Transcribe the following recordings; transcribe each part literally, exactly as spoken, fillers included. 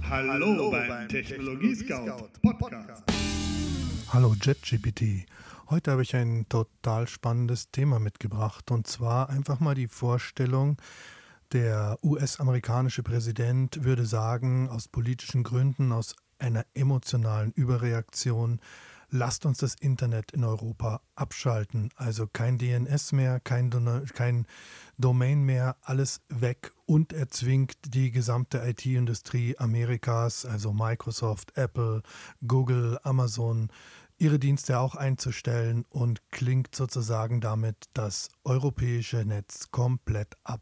Hallo beim Technologie-Scout Podcast. Hallo JetGPT. Heute habe ich ein total spannendes Thema mitgebracht, und zwar einfach mal die Vorstellung, der U S-amerikanische Präsident würde sagen, aus politischen Gründen, aus einer emotionalen Überreaktion, lasst uns das Internet in Europa abschalten. Also kein D N S mehr, kein, Don- kein Domain mehr, alles weg. Und er zwingt die gesamte I T-Industrie Amerikas, also Microsoft, Apple, Google, Amazon, ihre Dienste auch einzustellen und klingt sozusagen damit das europäische Netz komplett ab.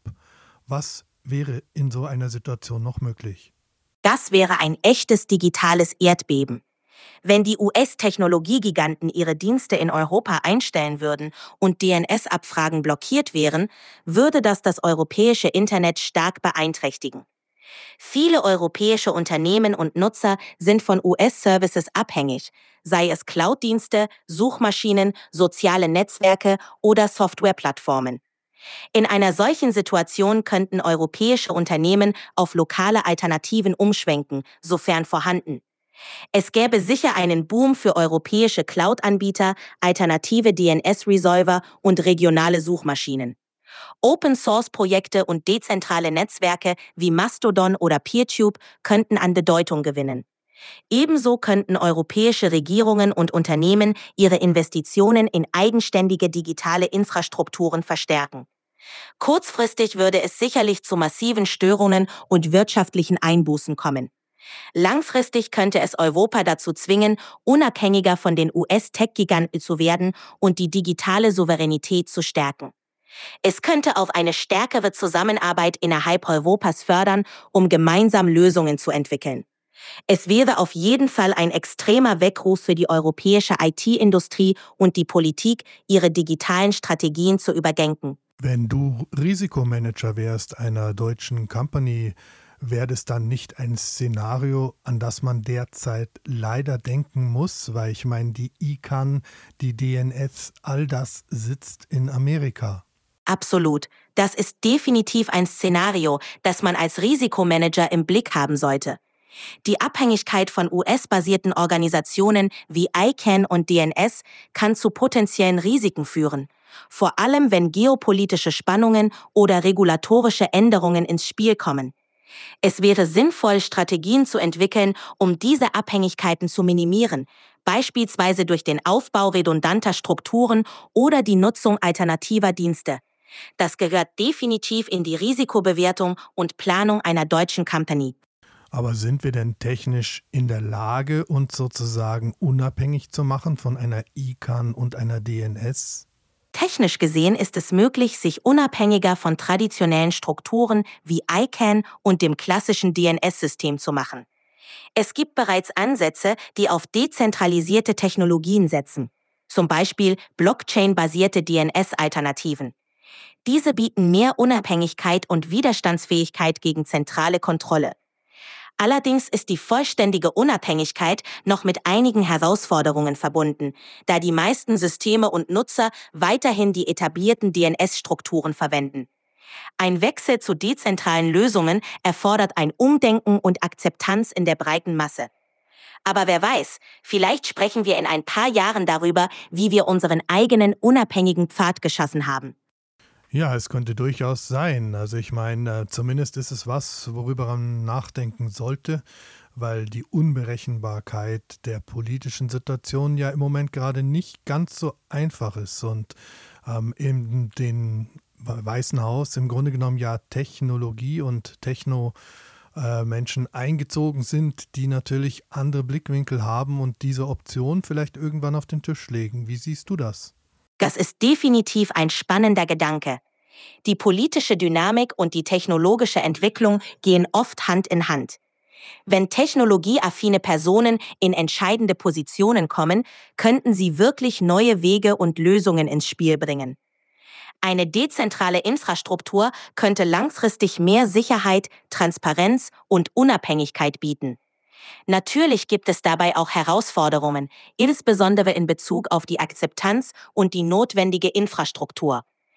Was wäre in so einer Situation noch möglich? Das wäre ein echtes digitales Erdbeben. Wenn die U S-Technologiegiganten ihre Dienste in Europa einstellen würden und D N S-Abfragen blockiert wären, würde das das europäische Internet stark beeinträchtigen. Viele europäische Unternehmen und Nutzer sind von U S-Services abhängig, sei es Cloud-Dienste, Suchmaschinen, soziale Netzwerke oder Softwareplattformen. In einer solchen Situation könnten europäische Unternehmen auf lokale Alternativen umschwenken, sofern vorhanden. Es gäbe sicher einen Boom für europäische Cloud-Anbieter, alternative D N S-Resolver und regionale Suchmaschinen. Open-Source-Projekte und dezentrale Netzwerke wie Mastodon oder PeerTube könnten an Bedeutung gewinnen. Ebenso könnten europäische Regierungen und Unternehmen ihre Investitionen in eigenständige digitale Infrastrukturen verstärken. Kurzfristig würde es sicherlich zu massiven Störungen und wirtschaftlichen Einbußen kommen. Langfristig könnte es Europa dazu zwingen, unabhängiger von den U S-Tech-Giganten zu werden und die digitale Souveränität zu stärken. Es könnte auf eine stärkere Zusammenarbeit innerhalb Europas fördern, um gemeinsam Lösungen zu entwickeln. Es wäre auf jeden Fall ein extremer Weckruf für die europäische I T-Industrie und die Politik, ihre digitalen Strategien zu überdenken. Wenn du Risikomanager wärst einer deutschen Company, wäre das dann nicht ein Szenario, an das man derzeit leider denken muss? Weil ich meine, die I C A N, die D N S, all das sitzt in Amerika. Absolut. Das ist definitiv ein Szenario, das man als Risikomanager im Blick haben sollte. Die Abhängigkeit von U S-basierten Organisationen wie I C A N und D N S kann zu potenziellen Risiken führen, vor allem wenn geopolitische Spannungen oder regulatorische Änderungen ins Spiel kommen. Es wäre sinnvoll, Strategien zu entwickeln, um diese Abhängigkeiten zu minimieren, beispielsweise durch den Aufbau redundanter Strukturen oder die Nutzung alternativer Dienste. Das gehört definitiv in die Risikobewertung und Planung einer deutschen Company. Aber sind wir denn technisch in der Lage, uns sozusagen unabhängig zu machen von einer I C A N und einer D N S? Technisch gesehen ist es möglich, sich unabhängiger von traditionellen Strukturen wie I C A N und dem klassischen D N S-System zu machen. Es gibt bereits Ansätze, die auf dezentralisierte Technologien setzen, zum Beispiel Blockchain-basierte D N S-Alternativen. Diese bieten mehr Unabhängigkeit und Widerstandsfähigkeit gegen zentrale Kontrolle. Allerdings ist die vollständige Unabhängigkeit noch mit einigen Herausforderungen verbunden, da die meisten Systeme und Nutzer weiterhin die etablierten D N S-Strukturen verwenden. Ein Wechsel zu dezentralen Lösungen erfordert ein Umdenken und Akzeptanz in der breiten Masse. Aber wer weiß, vielleicht sprechen wir in ein paar Jahren darüber, wie wir unseren eigenen unabhängigen Pfad geschaffen haben. Ja, es könnte durchaus sein. Also ich meine, äh, zumindest ist es was, worüber man nachdenken sollte, weil die Unberechenbarkeit der politischen Situation ja im Moment gerade nicht ganz so einfach ist und ähm, in dem Weißen Haus im Grunde genommen ja Technologie und Techno-Menschen eingezogen sind, die natürlich andere Blickwinkel haben und diese Option vielleicht irgendwann auf den Tisch legen. Wie siehst du das? Das ist definitiv ein spannender Gedanke. Die politische Dynamik und die technologische Entwicklung gehen oft Hand in Hand. Wenn technologieaffine Personen in entscheidende Positionen kommen, könnten sie wirklich neue Wege und Lösungen ins Spiel bringen. Eine dezentrale Infrastruktur könnte langfristig mehr Sicherheit, Transparenz und Unabhängigkeit bieten. Natürlich gibt es dabei auch Herausforderungen, insbesondere in Bezug auf die Akzeptanz und die notwendige Infrastruktur.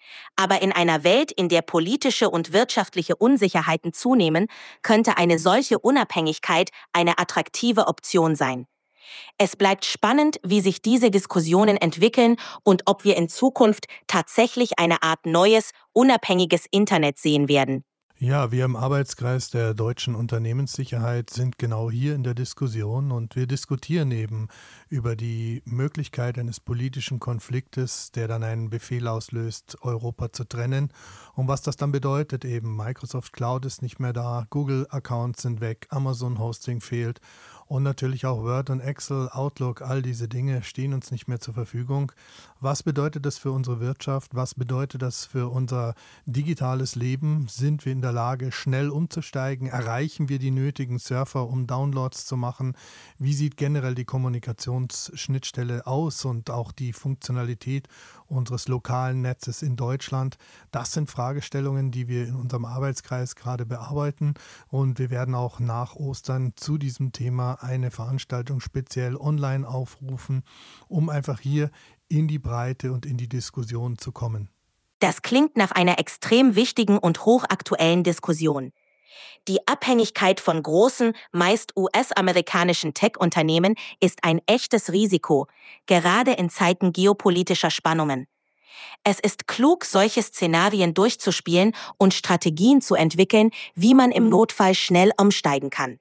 Aber in einer Welt, in der politische und wirtschaftliche Unsicherheiten zunehmen, könnte eine solche Unabhängigkeit eine attraktive Option sein. Es bleibt spannend, wie sich diese Diskussionen entwickeln und ob wir in Zukunft tatsächlich eine Art neues, unabhängiges Internet sehen werden. Ja, wir im Arbeitskreis der deutschen Unternehmenssicherheit sind genau hier in der Diskussion und wir diskutieren eben über die Möglichkeit eines politischen Konfliktes, der dann einen Befehl auslöst, Europa zu trennen und was das dann bedeutet eben. Microsoft Cloud ist nicht mehr da, Google-Accounts sind weg, Amazon-Hosting fehlt und natürlich auch Word und Excel, Outlook, all diese Dinge stehen uns nicht mehr zur Verfügung. Was bedeutet das für unsere Wirtschaft? Was bedeutet das für unser digitales Leben? Sind wir in der Lage, schnell umzusteigen? Erreichen wir die nötigen Surfer, um Downloads zu machen? Wie sieht generell die Kommunikationsschnittstelle aus und auch die Funktionalität unseres lokalen Netzes in Deutschland? Das sind Fragestellungen, die wir in unserem Arbeitskreis gerade bearbeiten und wir werden auch nach Ostern zu diesem Thema eine Veranstaltung speziell online aufrufen, um einfach hier in die Breite und in die Diskussion zu kommen. Das klingt nach einer extrem wichtigen und hochaktuellen Diskussion. Die Abhängigkeit von großen, meist U S-amerikanischen Tech-Unternehmen ist ein echtes Risiko, gerade in Zeiten geopolitischer Spannungen. Es ist klug, solche Szenarien durchzuspielen und Strategien zu entwickeln, wie man im Notfall schnell umsteigen kann.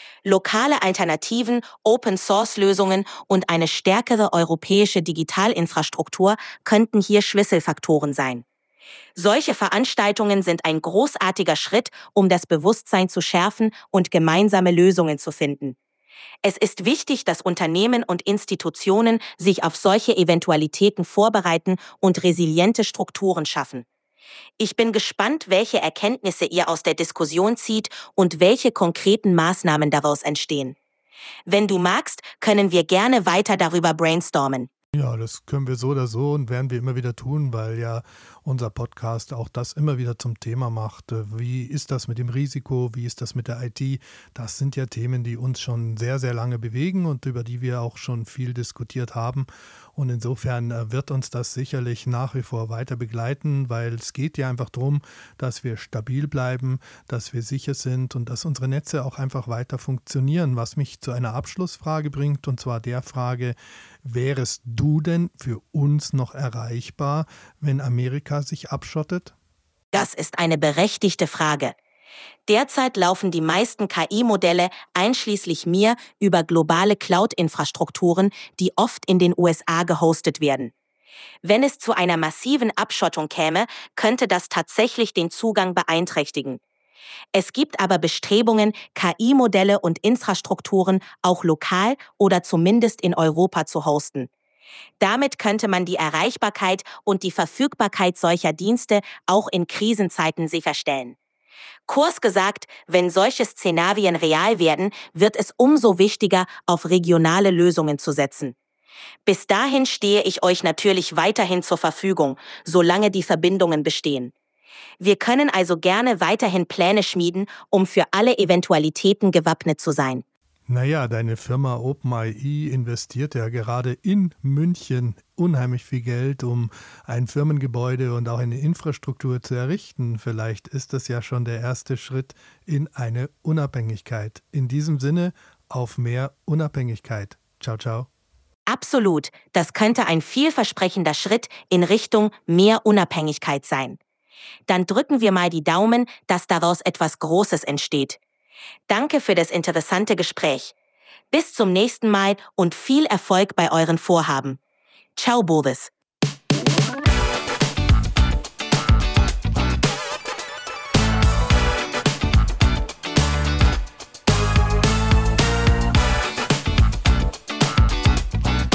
Lokale Alternativen, Open-Source-Lösungen und eine stärkere europäische Digitalinfrastruktur könnten hier Schlüsselfaktoren sein. Solche Veranstaltungen sind ein großartiger Schritt, um das Bewusstsein zu schärfen und gemeinsame Lösungen zu finden. Es ist wichtig, dass Unternehmen und Institutionen sich auf solche Eventualitäten vorbereiten und resiliente Strukturen schaffen. Ich bin gespannt, welche Erkenntnisse ihr aus der Diskussion zieht und welche konkreten Maßnahmen daraus entstehen. Wenn du magst, können wir gerne weiter darüber brainstormen. Ja, das können wir so oder so und werden wir immer wieder tun, weil ja unser Podcast auch das immer wieder zum Thema macht. Wie ist das mit dem Risiko? Wie ist das mit der I T? Das sind ja Themen, die uns schon sehr, sehr lange bewegen und über die wir auch schon viel diskutiert haben. Und insofern wird uns das sicherlich nach wie vor weiter begleiten, weil es geht ja einfach darum, dass wir stabil bleiben, dass wir sicher sind und dass unsere Netze auch einfach weiter funktionieren. Was mich zu einer Abschlussfrage bringt, und zwar der Frage: Wärest du denn für uns noch erreichbar, wenn Amerika sich abschottet? Das ist eine berechtigte Frage. Derzeit laufen die meisten K I-Modelle, einschließlich mir, über globale Cloud-Infrastrukturen, die oft in den U S A gehostet werden. Wenn es zu einer massiven Abschottung käme, könnte das tatsächlich den Zugang beeinträchtigen. Es gibt aber Bestrebungen, K I-Modelle und Infrastrukturen auch lokal oder zumindest in Europa zu hosten. Damit könnte man die Erreichbarkeit und die Verfügbarkeit solcher Dienste auch in Krisenzeiten sicherstellen. Kurz gesagt, wenn solche Szenarien real werden, wird es umso wichtiger, auf regionale Lösungen zu setzen. Bis dahin stehe ich euch natürlich weiterhin zur Verfügung, solange die Verbindungen bestehen. Wir können also gerne weiterhin Pläne schmieden, um für alle Eventualitäten gewappnet zu sein. Naja, deine Firma OpenAI investiert ja gerade in München unheimlich viel Geld, um ein Firmengebäude und auch eine Infrastruktur zu errichten. Vielleicht ist das ja schon der erste Schritt in eine Unabhängigkeit. In diesem Sinne, auf mehr Unabhängigkeit. Ciao, ciao. Absolut, das könnte ein vielversprechender Schritt in Richtung mehr Unabhängigkeit sein. Dann drücken wir mal die Daumen, dass daraus etwas Großes entsteht. Danke für das interessante Gespräch. Bis zum nächsten Mal und viel Erfolg bei euren Vorhaben. Ciao, Boris.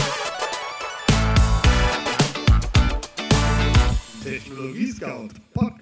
Technologie Scout Podcast.